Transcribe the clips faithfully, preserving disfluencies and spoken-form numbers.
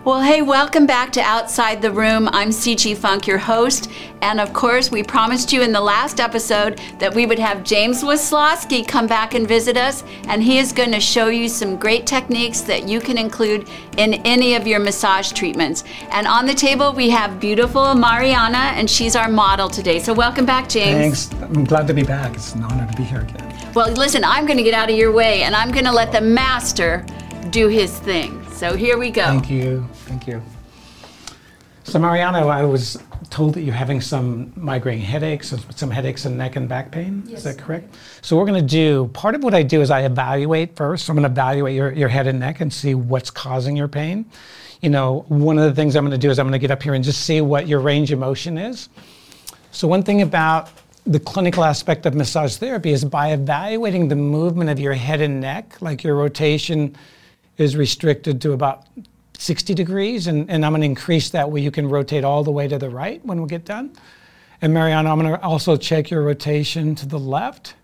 Well, hey, welcome back to Outside the Room. I'm C G Funk, your host. And of course, we promised you in the last episode that we would have James Wisloski come back and visit us. And he is going to show you some great techniques that you can include in any of your massage treatments. And on the table, we have beautiful Mariana, and she's our model today. So welcome back, James. Thanks. I'm glad to be back. It's an honor to be here again. Well, listen, I'm going to get out of your way, and I'm going to let the master do his thing. So here we go. Thank you. Thank you. So Mariana, I was told that you're having some migraine headaches, some headaches and neck and back pain. Yes. Is that correct? So what we're going to do, part of what I do is I evaluate first. So I'm going to evaluate your, your head and neck and see what's causing your pain. You know, one of the things I'm going to do is I'm going to get up here and just see what your range of motion is. So one thing about the clinical aspect of massage therapy is by evaluating the movement of your head and neck, like your rotation is restricted to about sixty degrees, and, and I'm going to increase that where you can rotate all the way to the right when we get done. And Mariana, I'm going to also check your rotation to the left.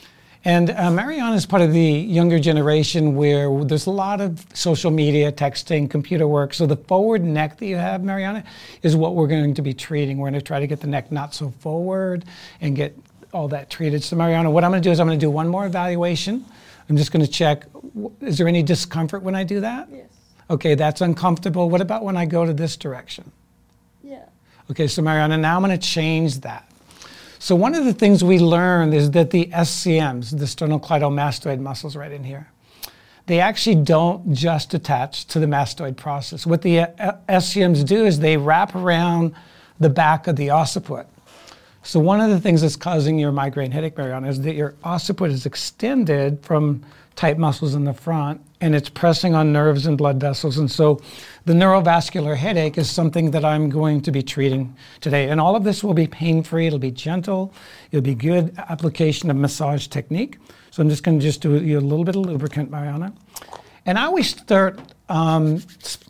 And uh, Mariana is part of the younger generation where there's a lot of social media, texting, computer work. So the forward neck that you have, Mariana, is what we're going to be treating. We're going to try to get the neck not so forward and get all that treated. So Mariana, what I'm going to do is I'm going to do one more evaluation. I'm just going to check, is there any discomfort when I do that? Yes. Okay, that's uncomfortable. What about when I go to this direction? Yeah. Okay, so Mariana, now I'm going to change that. So one of the things we learned is that the S C Ms, the sternocleidomastoid muscles right in here, they actually don't just attach to the mastoid process. What the S C Ms do is they wrap around the back of the occiput. So one of the things that's causing your migraine headache, Mariana, is that your occiput is extended from tight muscles in the front, and it's pressing on nerves and blood vessels. And so the neurovascular headache is something that I'm going to be treating today. And all of this will be pain-free. It'll be gentle. It'll be good application of massage technique. So I'm just going to just do you a little bit of lubricant, Mariana. And I always start um,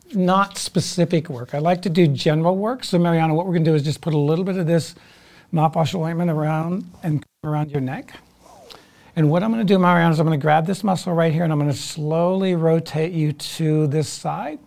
not specific work. I like to do general work. So Mariana, what we're going to do is just put a little bit of this mouthwash ointment around and around your neck. And what I'm going to do, Mariana, is I'm going to grab this muscle right here and I'm going to slowly rotate you to this side.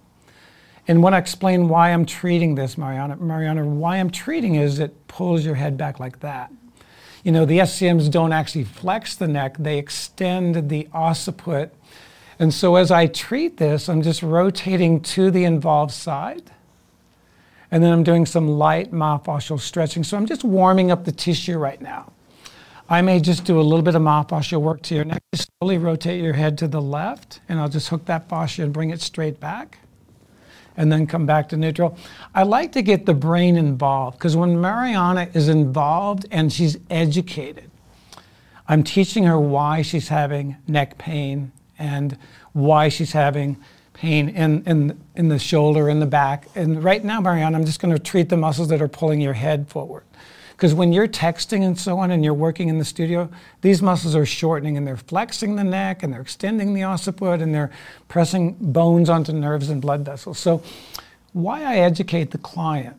And when I explain why I'm treating this, Mariana, Mariana, why I'm treating is it pulls your head back like that. You know, the S C Ms don't actually flex the neck, they extend the occiput. And so as I treat this, I'm just rotating to the involved side. And then I'm doing some light myofascial stretching. So I'm just warming up the tissue right now. I may just do a little bit of myofascial work to your neck. Just slowly rotate your head to the left, and I'll just hook that fascia and bring it straight back, and then come back to neutral. I like to get the brain involved, because when Mariana is involved and she's educated, I'm teaching her why she's having neck pain and why she's having pain in, in, in the shoulder, in the back. And right now, Mariana, I'm just going to treat the muscles that are pulling your head forward. Because when you're texting and so on and you're working in the studio, these muscles are shortening and they're flexing the neck and they're extending the occiput and they're pressing bones onto nerves and blood vessels. So why I educate the client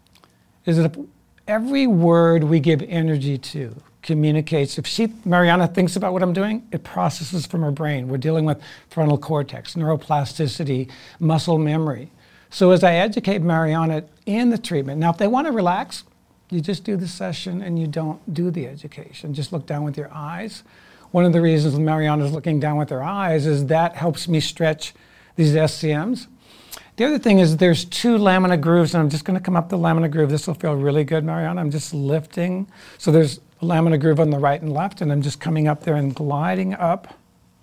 is that if every word we give energy to communicates. If she, Mariana, thinks about what I'm doing, it processes from her brain. We're dealing with frontal cortex, neuroplasticity, muscle memory. So as I educate Mariana in the treatment, now if they want to relax, you just do the session and you don't do the education. Just look down with your eyes. One of the reasons Mariana's looking down with her eyes is that helps me stretch these S C Ms. The other thing is there's two lamina grooves, and I'm just going to come up the lamina groove. This will feel really good, Mariana. I'm just lifting. So there's a lamina groove on the right and left, and I'm just coming up there and gliding up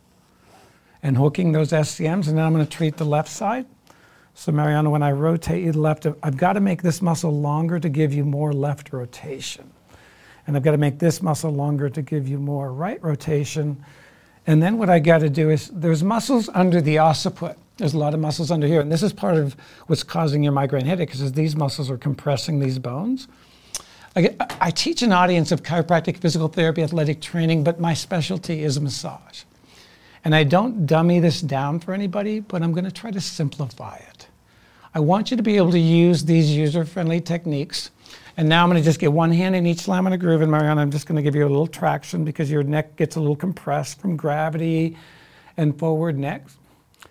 and hooking those S C Ms, and then I'm going to treat the left side. So Mariana, when I rotate you to the left, I've got to make this muscle longer to give you more left rotation. And I've got to make this muscle longer to give you more right rotation. And then what I got to do is, there's muscles under the occiput. There's a lot of muscles under here. And this is part of what's causing your migraine headache, because these muscles are compressing these bones. I, I teach an audience of chiropractic, physical therapy, athletic training, but my specialty is massage. And I don't dummy this down for anybody, but I'm going to try to simplify it. I want you to be able to use these user-friendly techniques. And now I'm going to just get one hand in each lamina groove. And Mariana, I'm just going to give you a little traction because your neck gets a little compressed from gravity and forward neck.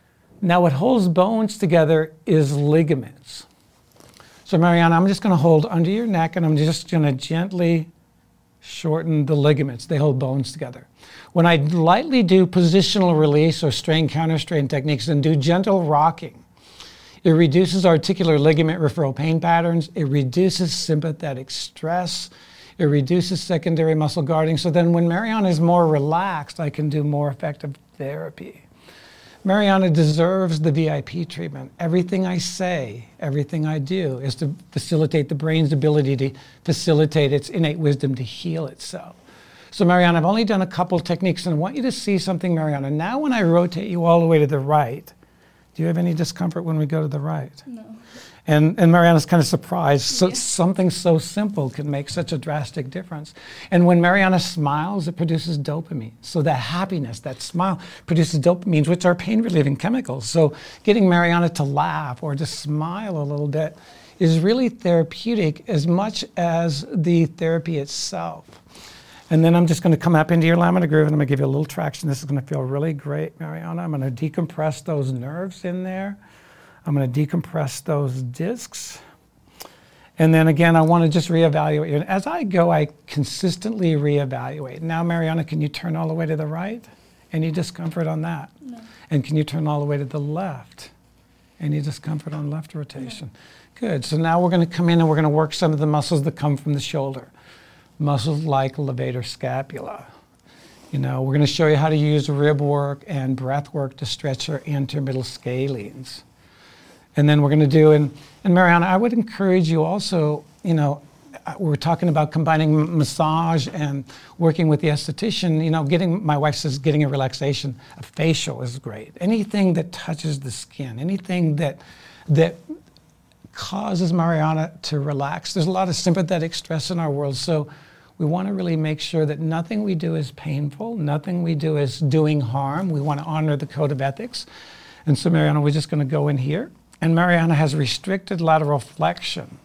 Now what holds bones together is ligaments. So Mariana, I'm just gonna hold under your neck and I'm just gonna gently shorten the ligaments. They hold bones together. When I lightly do positional release or strain counter strain techniques and do gentle rocking, it reduces articular ligament referral pain patterns, it reduces sympathetic stress, it reduces secondary muscle guarding. So then when Mariana is more relaxed, I can do more effective therapy. Mariana deserves the V I P treatment. Everything I say, everything I do is to facilitate the brain's ability to facilitate its innate wisdom to heal itself. So Mariana, I've only done a couple techniques and I want you to see something, Mariana. Now when I rotate you all the way to the right, do you have any discomfort when we go to the right? No. And, and Mariana's kind of surprised. So Yeah. something so simple can make such a drastic difference. And when Mariana smiles, it produces dopamine. So that happiness, that smile produces dopamines, which are pain-relieving chemicals. So getting Mariana to laugh or to smile a little bit is really therapeutic as much as the therapy itself. And then I'm just going to come up into your laminar groove and I'm going to give you a little traction. This is going to feel really great, Mariana. I'm going to decompress those nerves in there. I'm going to decompress those discs. And then again, I want to just reevaluate. And as I go, I consistently reevaluate. Now, Mariana, can you turn all the way to the right? Any discomfort on that? No. And can you turn all the way to the left? Any discomfort on left rotation? No. Good. So now we're going to come in and we're going to work some of the muscles that come from the shoulder. Muscles like levator scapula. You know, we're going to show you how to use rib work and breath work to stretch our intermiddle scalenes. And then we're going to do, and, and Mariana, I would encourage you also, you know, we're talking about combining massage and working with the esthetician, you know, getting, my wife says getting a relaxation, a facial is great. Anything that touches the skin, anything that, that causes Mariana to relax. There's a lot of sympathetic stress in our world, so we want to really make sure that nothing we do is painful, nothing we do is doing harm. We want to honor the code of ethics. And so Mariana, we're just going to go in here. And Mariana has restricted lateral flexion.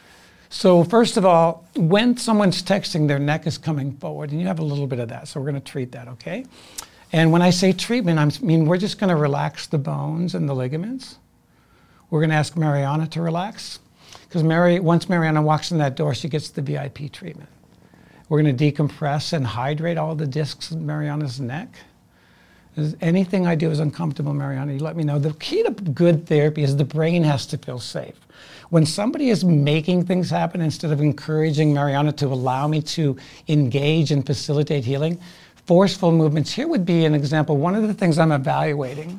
So first of all, when someone's texting, their neck is coming forward, and you have a little bit of that, so we're going to treat that, okay? And when I say treatment, I mean we're just going to relax the bones and the ligaments. We're going to ask Mariana to relax, because Mary, once Mariana walks in that door, she gets the V I P treatment. We're going to decompress and hydrate all the discs in Mariana's neck. Anything I do is uncomfortable, Mariana, you let me know. The key to good therapy is the brain has to feel safe. When somebody is making things happen instead of encouraging Mariana to allow me to engage and facilitate healing, forceful movements. Here would be an example. One of the things I'm evaluating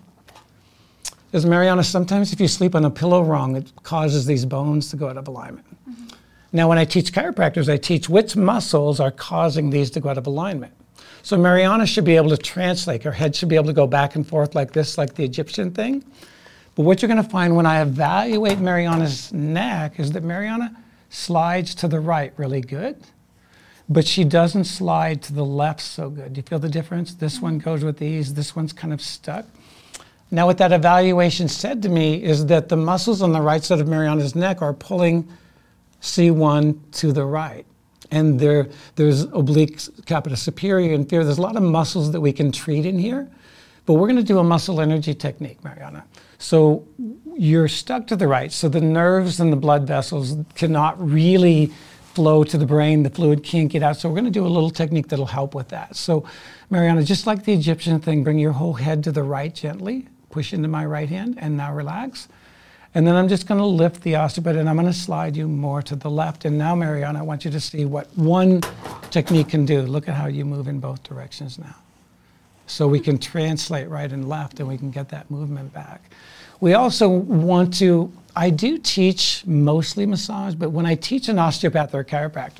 is, Mariana, sometimes if you sleep on a pillow wrong, it causes these bones to go out of alignment. Mm-hmm. Now, when I teach chiropractors, I teach which muscles are causing these to go out of alignment. So Mariana should be able to translate. Her head should be able to go back and forth like this, like the Egyptian thing. But what you're going to find when I evaluate Mariana's neck is that Mariana slides to the right really good, but she doesn't slide to the left so good. Do you feel the difference? This one goes with ease. This one's kind of stuck. Now, what that evaluation said to me is that the muscles on the right side of Mariana's neck are pulling C one to the right. And there, there's oblique capita superior and inferior. There's a lot of muscles that we can treat in here, but we're going to do a muscle energy technique, Mariana. So you're stuck to the right, so the nerves and the blood vessels cannot really flow to the brain. The fluid can't get out. So we're going to do a little technique that'll help with that. So Mariana, just like the Egyptian thing, bring your whole head to the right gently, push into my right hand, and now relax. And then I'm just going to lift the occiput and I'm going to slide you more to the left. And now, Mariana, I want you to see what one technique can do. Look at how you move in both directions now. So we can translate right and left and we can get that movement back. We also want to, I do teach mostly massage, but when I teach an osteopath or a chiropractor,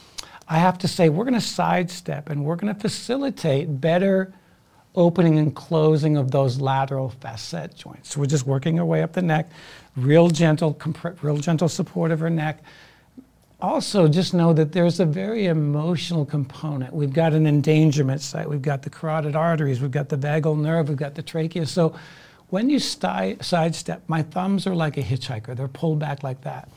I have to say we're going to sidestep and we're going to facilitate better opening and closing of those lateral facet joints. So we're just working our way up the neck, real gentle, real gentle support of her neck. Also, just know that there's a very emotional component. We've got an endangerment site. We've got the carotid arteries. We've got the vagal nerve. We've got the trachea. So when you sti- sidestep, my thumbs are like a hitchhiker. They're pulled back like that.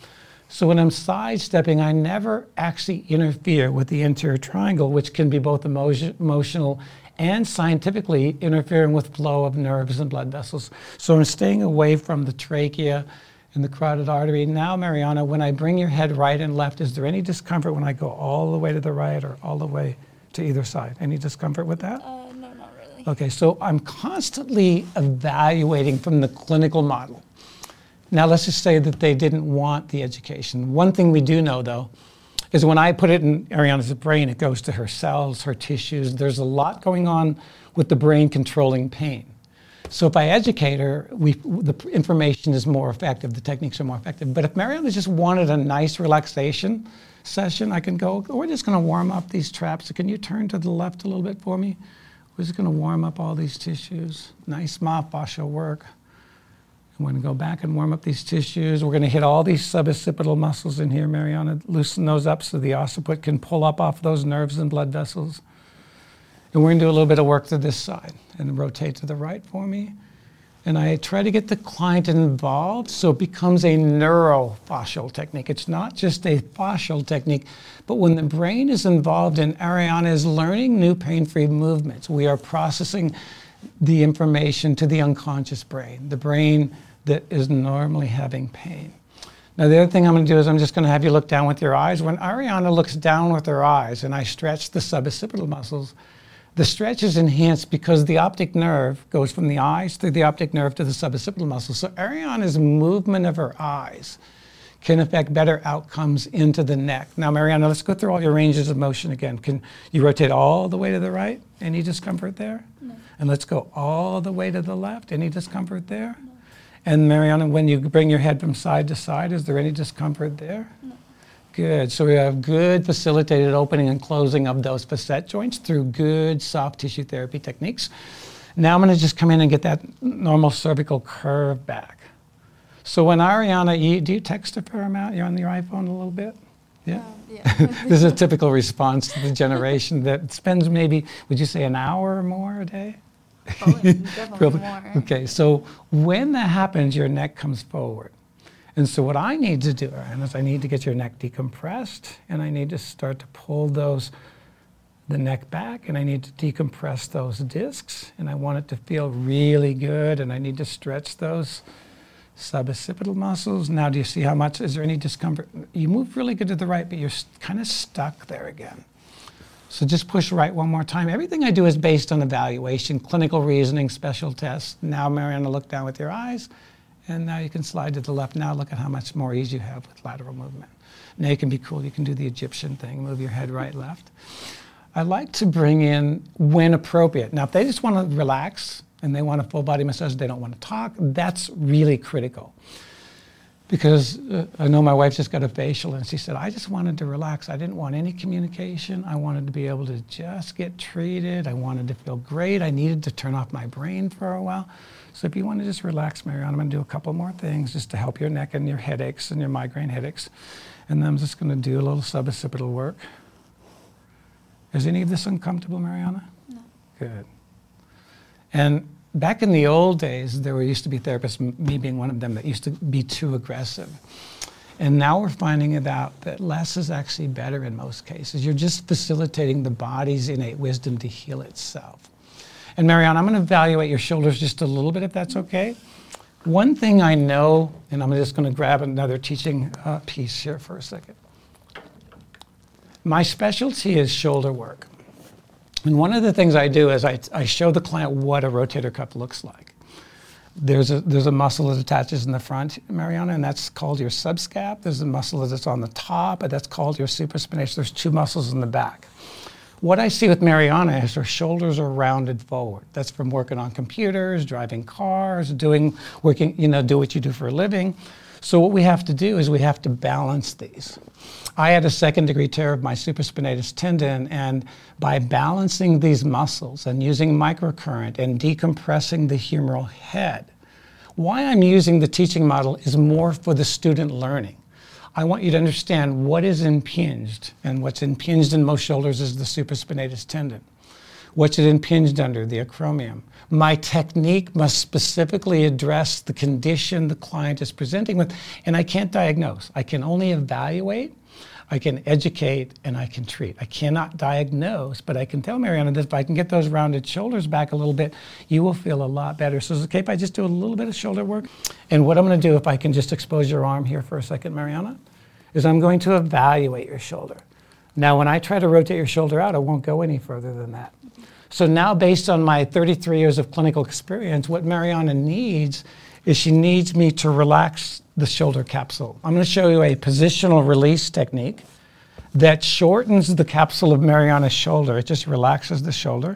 So when I'm sidestepping, I never actually interfere with the anterior triangle, which can be both emotion, emotional and scientifically interfering with flow of nerves and blood vessels. So I'm staying away from the trachea and the carotid artery. Now, Mariana, when I bring your head right and left, is there any discomfort when I go all the way to the right or all the way to either side? Any discomfort with that? Uh, no, not really. Okay, so I'm constantly evaluating from the clinical model. Now, let's just say that they didn't want the education. One thing we do know, though, is when I put it in Ariana's brain, it goes to her cells, her tissues. There's a lot going on with the brain controlling pain. So if I educate her, we, the information is more effective, the techniques are more effective. But if Mariana just wanted a nice relaxation session, I can go, we're just gonna warm up these traps. So can you turn to the left a little bit for me? We're just gonna warm up all these tissues. Nice myofascial work. We're going to go back and warm up these tissues. We're going to hit all these suboccipital muscles in here, Mariana. Loosen those up so the occiput can pull up off those nerves and blood vessels. And we're going to do a little bit of work to this side and rotate to the right for me. And I try to get the client involved so it becomes a neurofascial technique. It's not just a fascial technique, but when the brain is involved and Ariana is learning new pain-free movements, we are processing the information to the unconscious brain, the brain that is normally having pain. Now, the other thing I'm going to do is I'm just going to have you look down with your eyes. When Ariana looks down with her eyes and I stretch the suboccipital muscles, the stretch is enhanced because the optic nerve goes from the eyes through the optic nerve to the suboccipital muscle. So Ariana's movement of her eyes can affect better outcomes into the neck. Now, Mariana, let's go through all your ranges of motion again. Can you rotate all the way to the right? Any discomfort there? No. And let's go all the way to the left. Any discomfort there? No. And Mariana, when you bring your head from side to side, is there any discomfort there? No. Good. So we have good facilitated opening and closing of those facet joints through good soft tissue therapy techniques. Now I'm going to just come in and get that normal cervical curve back. So when Ariana, you, do you text a fair amount? You're on your iPhone a little bit? Yeah? Um, yeah. This is a typical response to the generation that spends maybe, would you say an hour or more a day? Probably, definitely Probably. more. Okay, so when that happens, your neck comes forward. And so what I need to do is I need to get your neck decompressed, and I need to start to pull those, the neck back, and I need to decompress those discs, and I want it to feel really good, and I need to stretch those suboccipital muscles. Now, do you see how much, is there any discomfort? You move really good to the right, but you're kind of stuck there again. So just push right one more time. Everything I do is based on evaluation, clinical reasoning, special tests. Now, Mariana, look down with your eyes, and now you can slide to the left. Now look at how much more ease you have with lateral movement. Now you can be cool. You can do the Egyptian thing, move your head right, left. I like to bring in when appropriate. Now, if they just want to relax, and they want a full body massage, they don't want to talk, that's really critical. Because uh, I know my wife just got a facial and she said, I just wanted to relax. I didn't want any communication. I wanted to be able to just get treated. I wanted to feel great. I needed to turn off my brain for a while. So if you want to just relax, Mariana, I'm going to do a couple more things just to help your neck and your headaches and your migraine headaches. And then I'm just going to do a little suboccipital work. Is any of this uncomfortable, Mariana? No. Good. And back in the old days, there were used to be therapists, me being one of them, that used to be too aggressive. And now we're finding it out that less is actually better in most cases. You're just facilitating the body's innate wisdom to heal itself. And Mariana, I'm going to evaluate your shoulders just a little bit, if that's okay. One thing I know, and I'm just going to grab another teaching uh, piece here for a second. My specialty is shoulder work. And one of the things I do is I, I show the client what a rotator cuff looks like. There's a, there's a muscle that attaches in the front, Mariana, and that's called your subscap. There's a muscle that's on the top, and that's called your supraspinatus. There's two muscles in the back. What I see with Mariana is her shoulders are rounded forward. That's from working on computers, driving cars, doing, working, you know, do what you do for a living. So what we have to do is we have to balance these. I had a second degree tear of my supraspinatus tendon, and by balancing these muscles and using microcurrent and decompressing the humeral head, why I'm using the teaching model is more for the student learning. I want you to understand what is impinged, and what's impinged in most shoulders is the supraspinatus tendon. What's it impinged under? The acromion. My technique must specifically address the condition the client is presenting with, and I can't diagnose. I can only evaluate, I can educate, and I can treat. I cannot diagnose, but I can tell Mariana that if I can get those rounded shoulders back a little bit, you will feel a lot better. So is it okay if I just do a little bit of shoulder work? And what I'm going to do, if I can just expose your arm here for a second, Mariana, is I'm going to evaluate your shoulder. Now, when I try to rotate your shoulder out, I won't go any further than that. So now, based on my thirty-three years of clinical experience, what Mariana needs is she needs me to relax the shoulder capsule. I'm going to show you a positional release technique that shortens the capsule of Mariana's shoulder. It just relaxes the shoulder.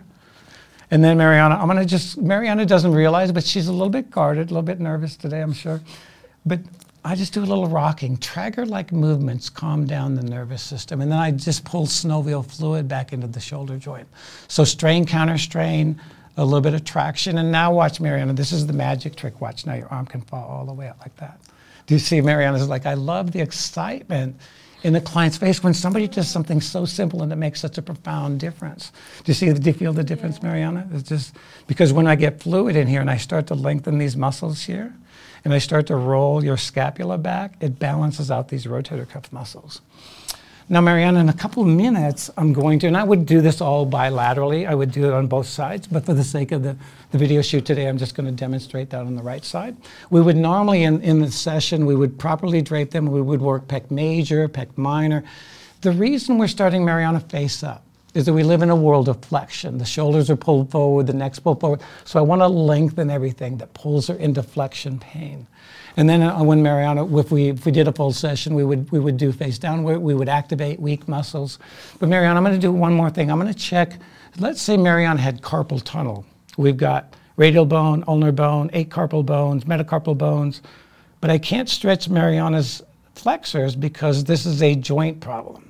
And then Mariana, I'm going to just, Mariana doesn't realize, but she's a little bit guarded, a little bit nervous today, I'm sure. But I just do a little rocking. Trager-like movements calm down the nervous system. And then I just pull synovial fluid back into the shoulder joint. So strain, counter strain, a little bit of traction. And now watch, Mariana, this is the magic trick. Watch, now your arm can fall all the way out like that. Do you see Mariana's like, I love the excitement in the client's face when somebody does something so simple and it makes such a profound difference. Do you see, do you feel the difference, yeah. Mariana? It's just because when I get fluid in here and I start to lengthen these muscles here, and I start to roll your scapula back, it balances out these rotator cuff muscles. Now, Mariana, in a couple of minutes, I'm going to, and I would do this all bilaterally, I would do it on both sides, but for the sake of the, the video shoot today, I'm just going to demonstrate that on the right side. We would normally, in, in the session, we would properly drape them, we would work pec major, pec minor. The reason we're starting Mariana face up is that we live in a world of flexion. The shoulders are pulled forward, the neck's pulled forward. So I want to lengthen everything that pulls her into flexion pain. And then uh, when Mariana, if we if we did a full session, we would we would do face downward. We would activate weak muscles. But Mariana, I'm going to do one more thing. I'm going to check. Let's say Mariana had carpal tunnel. We've got radial bone, ulnar bone, eight carpal bones, metacarpal bones. But I can't stretch Mariana's flexors because this is a joint problem.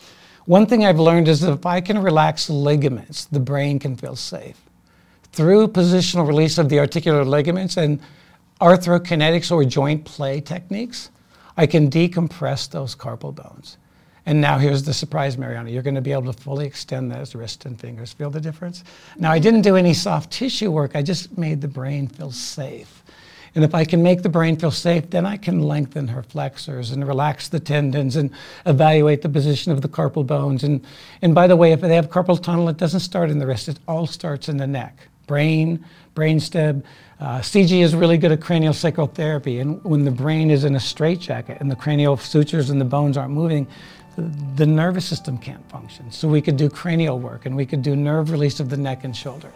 One thing I've learned is that if I can relax ligaments, the brain can feel safe. Through positional release of the articular ligaments and arthrokinetics or joint play techniques, I can decompress those carpal bones. And now here's the surprise, Mariana. You're going to be able to fully extend those wrists and fingers. Feel the difference? Now, I didn't do any soft tissue work. I just made the brain feel safe. And if I can make the brain feel safe, then I can lengthen her flexors and relax the tendons and evaluate the position of the carpal bones. And, and by the way, if they have carpal tunnel, it doesn't start in the wrist. It all starts in the neck. Brain, brainstem. Uh, C G is really good at cranial sacral therapy. And when the brain is in a straitjacket and the cranial sutures and the bones aren't moving, the, the nervous system can't function. So we could do cranial work and we could do nerve release of the neck and shoulder.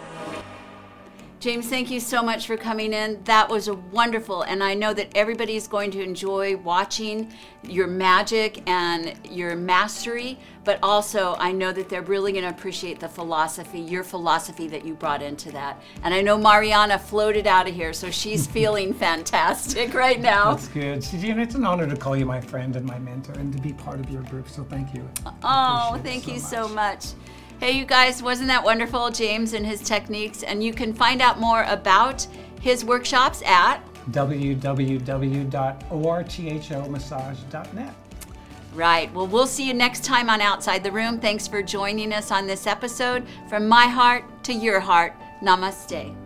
James, thank you so much for coming in. That was a wonderful, and I know that everybody's going to enjoy watching your magic and your mastery, but also I know that they're really going to appreciate the philosophy, your philosophy that you brought into that. And I know Mariana floated out of here, so she's feeling fantastic right now. That's good. Gina, it's an honor to call you my friend and my mentor and to be part of your group, so thank you. Oh, thank you so much. Hey, you guys, wasn't that wonderful, James and his techniques? And you can find out more about his workshops at w w w dot o r t h o massage dot net. Right. Well, we'll see you next time on Outside the Room. Thanks for joining us on this episode. From my heart to your heart, namaste.